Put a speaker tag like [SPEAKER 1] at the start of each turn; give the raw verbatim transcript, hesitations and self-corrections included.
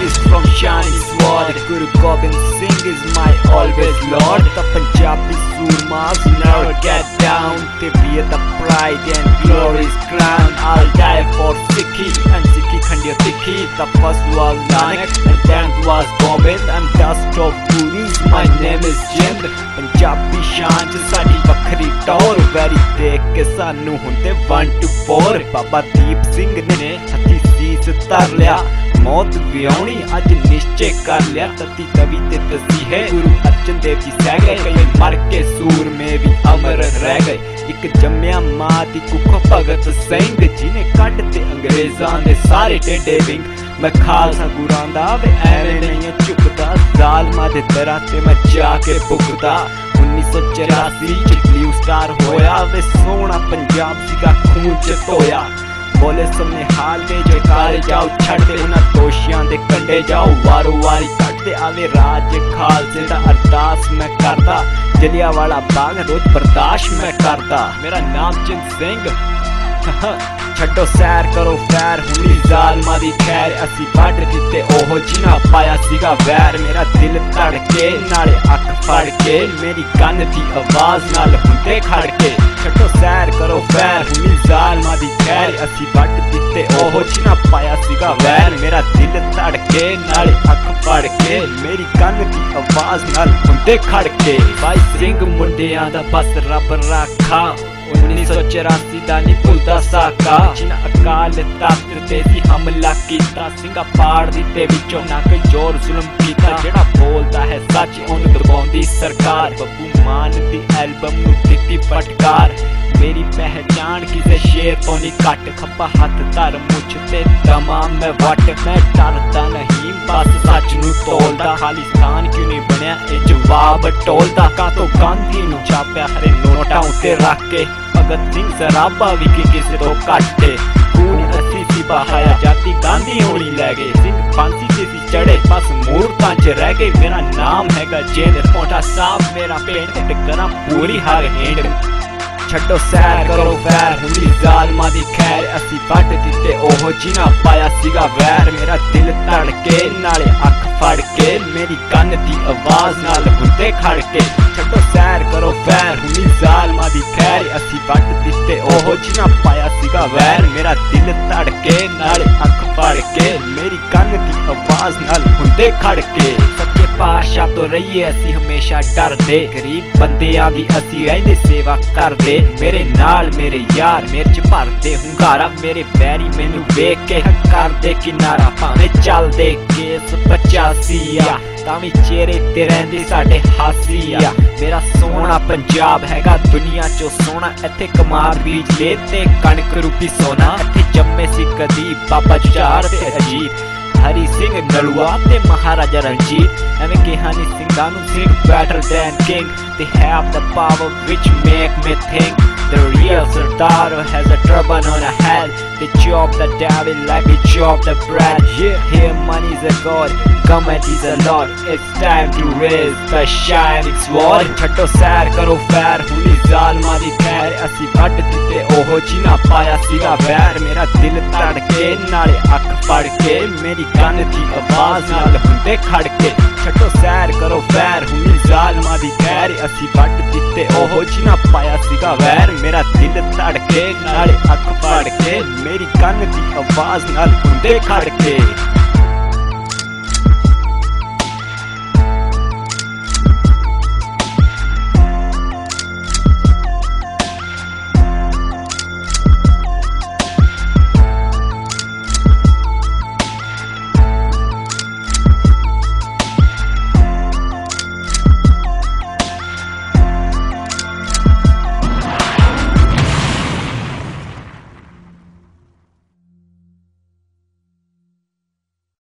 [SPEAKER 1] is from shining sword. Guru Gobind Singh is my always lord. The Punjabi Surmas never get down. They wear the pride and glory's crown. I'll die for Sikhi and Sikhi Khandiya Tikhi. The first was Nanak and tenth was Gobind. I'm dust of gurus, my name is Jind. Punjabi shaan ch saadi ਵੱਖਰੀ ਟੌਰ very ਦੇਖ ਕੇ ਸਾਨੂੰ ਹੁੰਦੇ one to four. Baba Deep Singh ਨੇ ਹੱਥੀ ਸੀਸ ਧਰ ਲਿਆ, ਮੌਤ ਵਿਆਉਣੀ ਅੱਜ ਨਿਸ਼ਚੈ ਕਰ ਲਿਆ। ਤਤੀ ਤਵੀ ਤੇ ਦਸੀ ਹੈ ਗੁਰੂ ਅਰਜਨ ਦੇਵ ਜੀ ਸਹਿ ਗਏ, ਕਈ ਮਰ ਕੇ ਸੂਰਮੇ ਵੀ ਅਮਰ ਰਹਿ ਗਏ। ਇੱਕ ਜੰਮਿਆ ਮਾਂ ਦੀ ਕੁੱਖੋਂ ਭਗਤ ਸਿੰਘ ਜਿਹਨੇ ਕੱਢ ਤੇ ਅੰਗਰੇਜ਼ਾਂ ਦੇ ਸਾਰੇ ਟੇਡੇ ਵਿੰਗ। ਮੈਂ ਖਾਲਸਾ ਗੁਰਾਂ ਦਾ ਵੇ ਐਵੇਂ ਨਹੀਂ ਝੁਕਦਾ, ਜ਼ਾਲਮਾਂ ਦੇ ਦਰਾਂ ਤੇ ਮੈਂ ਜਾ ਕੇ ਭੁਗਦਾ। ਉੱਨੀ ਸੌ ਚੁਰਾਸੀ ਚ ਬਲੂ ਸਟਾਰ ਹੋਇਆ ਵੇ ਸੋਹਣਾ ਪੰਜਾਬ ਸੀਗਾ ਖੂਨ ਚ ਧੋਇਆ। ਬੋਲੇ ਸੁਣੇ ਹਾਲ ਦੇ ਜੈਕਾਰੇ ਜਾਓ ਛੱਡਦੇ ਉਹਨਾਂ ਦੋਸ਼ੀਆਂ ਦੇ ਕੰਡੇ ਜਾਓ, ਵਾਰੋ ਵਾਰੀ ਕੱਢਦੇ ਆਵੇ ਰਾਜ ਖਾਲਸੇ ਦਾ ਅਰਦਾਸ ਮੈਂ ਕਰਦਾ। ਜਲਿਆਂਵਾਲਾ ਬਾਗ ਰੋਜ਼ ਬਰਦਾਸ਼ਤ ਮੈਂ ਕਰਦਾ। ਮੇਰਾ ਨਾਮ ਜਿੰਦ ਸਿੰਘ ਛੱਡੋ ਸੈਰ ਕਰੋ ਫੈਰ ਹੁਣੀ ਜ਼ਾਲਮਾਂ ਦੀ ਖੈਰ। ਅਸੀਂ ਵੱਢ ਦਿੱਤੇ ਉਹ ਜਿਨ੍ਹਾਂ ਪਾਇਆ ਸੀਗਾ ਵੈਰ। ਮੇਰਾ ਦਿਲ ਧੜਕੇ ਨਾਲੇ ਅੱਖ ਫੜ ਕੇ, ਮੇਰੀ ਕੰਨ ਦੀ ਆਵਾਜ਼ ਨਾਲ ਹੁੰਦੇ ਖੜ ਕੇ। ਛੱਡੋ ਸੈਰ ਕਰੋ ਫੈਰ ਹੁਣੀ ਜ਼ਾਲਮਾਂ ਦੀ ਖੈਰ। ਅਸੀਂ ਵੱਢ ਦਿੱਤੇ ਉਹ ਜਿਨ੍ਹਾਂ ਪਾਇਆ ਸੀਗਾ ਵੈਰ। ਮੇਰਾ ਦਿਲ ਧੜਕੇ ਨਾਲੇ ਅੱਖ ਫੜ ਕੇ, ਮੇਰੀ ਕੰਨ ਦੀ ਆਵਾਜ਼ ਨਾਲ ਹੁੰਦੇ ਖੜ ਕੇ। ਬਾਈ ਸਿੰਘ ਮੁੰਡਿਆਂ ਦਾ ਬਸ ਰੱਬ ਰਾਖਾ, ਉੱਨੀ ਸੌ ਚੁਰਾਸੀ ਦਾ ਨੀ ਭੁੱਲਦਾ ਸਾਕਾ। ਜਿਨ੍ਹਾਂ ਅਕਾਲ ਤਖਤ ਤੇ ਸੀ ਹਮਲਾ ਕੀਤਾ, ਸਿੰਘਾਂ ਪਾੜ ਦਿੱਤੇ ਵਿੱਚੋਂ ਨਾ ਕੋਈ ਜ਼ੋਰ ਜ਼ੁਲਮ ਕੀਤਾ। ਜਿਹੜਾ ਬੋਲਦਾ ਹੈ ਸੱਚ ਉਹਨੂੰ ਦਬਾਉਂਦੀ ਸਰਕਾਰ। ਬੱਬੂ ਮਾਨ ਦੀ ਐਲਬਮ ਨੂੰ ਦਿੱਤੀ ਫਟਕਾਰ। ਮੇਰੀ ਪਹਿਚਾਣ ਕਿਸੇ ਸ਼ੇਰ ਤੋਂ ਨਹੀਂ ਘੱਟ, ਖੱਬਾ ਹੱਥ ਧਰ ਮੁੱਛ ਤੇ ਦਮਾ ਮੈਂ ਵੱਟ। ਮੈਂ ਡਰਦਾ ਨਹੀਂ ਬਸ ਸੱਚ ਨੂੰ ਤੋਲਦਾ, ਖਾਲਿਸਤਾਨ ਕਿਉਂ ਨਹੀਂ ਬਣਿਆ ਇਹ ਜਵਾਬ ਟੋਲਦਾ। ਕਾਤੋਂ ਗਾਂਧੀ ਨੂੰ ਛਾਪਿਆ ਹਰੇ ਨੋਟਾਂ ਉੱਤੇ ਰੱਖ ਕੇ, ਭਗਤ ਸਿੰਘ ਸਰਾਭਾ ਵੀ ਕਿਸੇ ਤੋਂ ਘੱਟ। ਖੂਨ ਅਸੀਂ ਸੀ ਬਹਾਇਆ ਜਾਤੀ ਗਾਂਧੀ ਹੋਣੀ ਲੈ ਗਏ, ਸਿੰਘ ਫਾਂਸੀ ਤੇ ਸੀ ਚੜੇ ਬਸ ਮੂਰਤਾਂ ਚ ਰਹਿ ਗਏ। ਮੇਰਾ ਨਾਮ ਹੈਗਾ ਜਿੰਦ, ਪੌਂਟਾ ਸਾਹਿਬ ਮੇਰਾ ਪਿੰਡ, ਕਰਾਂ ਪੂਰੀ ਹਰ ਹਿੰਡ। ਛੱਡੋ ਸੈਰ ਕਰੋ ਫੈਰ ਹੁਣੀ ਜ਼ਾਲਮਾਂ ਦੀ ਖੈਰ। ਅਸੀਂ ਵੱਢ ਦਿੱਤੇ ਉਹ ਜਿਨ੍ਹਾਂ ਪਾਇਆ ਸੀਗਾ ਵੈਰ। ਮੇਰਾ ਦਿਲ ਧੜਕੇ ਨਾਲੇ ਅੱਖ ਫੜ ਕੇ, ਮੇਰੀ ਕੰਨ ਦੀ ਆਵਾਜ਼ ਨਾਲ ਹੁੰਦੇ ਖੜ ਕੇ। ਛੱਡੋ ਸੈਰ ਕਰੋ ਫੈਰ ਹੁਣੀ ਜ਼ਾਲਮਾਂ ਦੀ ਖੈਰ। ਅਸੀਂ ਵੱਢ ਦਿੱਤੇ ਉਹ ਜਿਨ੍ਹਾਂ ਪਾਇਆ ਸੀਗਾ ਵੈਰ। ਮੇਰਾ ਦਿਲ ਧੜਕੇ ਨਾਲੇ ਅੱਖ ਫੜ ਕੇ, ਮੇਰੀ ਕੰਨ ਦੀ ਆਵਾਜ਼ ਨਾਲ ਹੁੰਦੇ ਖੜ ਕੇ। ਸੱਚੇ ਪਾਤਸ਼ਾਹ ਤੋਂ ਰਹੀਏ ਅਸੀਂ ਹਮੇਸ਼ਾ ਡਰਦੇ, ਗਰੀਬ ਬੰਦਿਆਂ ਦੀ ਅਸੀਂ ਰਹਿੰਦੇ ਸੇਵਾ ਕਰਦੇ। ਮੇਰੇ ਨਾਲ ਮੇਰੇ ਯਾਰ ਮੇਰੇ ਚ ਭਰਦੇ ਹੁੰਗਾਰਾ, ਮੇਰੇ ਬੈਰੀ ਮੈਨੂੰ ਵੇਖ ਕੇ ਕਰਦੇ ਕਿਨਾਰਾ। ਭਾਵੇਂ ਚੱਲਦੇ ਕੇਸ ਪਚਾਸੀ ਆ ਤਾਂ ਵੀ ਚਿਹਰੇ ਤੇ ਰਹਿੰਦੀ ਸਾਡੇ ਹਾਸੀ ਆ। ਮੇਰਾ ਸੋਹਣਾ ਪੰਜਾਬ ਹੈਗਾ ਦੁਨੀਆ ਚੋਂ ਸੋਹਣਾ, ਇੱਥੇ ਕਮਾਦ ਬੀਜ ਲੈ ਤੇ ਕਣਕ ਰੂਪੀ ਸੋਨਾ। ਇੱਥੇ ਜੰਮੇ ਸੀ ਕਦੀ ਬਾਬਾ ਜੁਝਾਰ ਤੇ ਅਜੀਤ, ਹਰੀ ਸਿੰਘ ਨਲੂਆ ਤੇ ਮਹਾਰਾਜਾ ਰਣਜੀਤ। ਐਵੇਂ ਕਿਹਾ ਨੀ ਸਿੰਘਾਂ ਨੂੰ Singh better than king, they have the power which make me think. The real Sardar has a turban on a head, they chop the devil like they chop the bread. Yeah, here money's a god, government is a lord, it's time to raise the shining sword. ਛੱਡੋ ਸੈਰ ਕਰੋ fire ਹੁਣੀ ਜ਼ਾਲਮਾਂ ਦੀ ਖੈਰ। ਅਸੀਂ ਵੱਢ ਦਿੱਤੇ ਉਹ ਜਿਨ੍ਹਾਂ ਪਾਇਆ ਸੀਗਾ ਵੈਰ। ਮੇਰਾ ਦਿਲ ਧੜਕੇ ਨਾਲੇ ਅੱਖ ਫੜ ਕੇ, ਮੇਰੀ ਕੰਨ ਦੀ ਆਵਾਜ਼ ਨਾਲ ਹੁੰਦੇ ਖੜ ਕੇ। ਛੱਡੋ ਸੈਰ ਕਰੋ ਫੈਰ ਹੁਣੀ ਜ਼ਾਲਮਾਂ ਦੀ ਖੈਰ। ਅਸੀਂ ਵੱਢ ਦਿੱਤੇ ਉਹ ਜਿਨ੍ਹਾਂ ਪਾਇਆ ਸੀਗਾ ਵੈਰ। ਮੇਰਾ ਦਿਲ ਧੜਕੇ ਨਾਲੇ ਅੱਖ ਫੜ ਕੇ, ਮੇਰੀ ਕੰਨ ਦੀ ਆਵਾਜ਼ ਨਾਲ ਹੁੰਦੇ ਖੜ ਕੇ।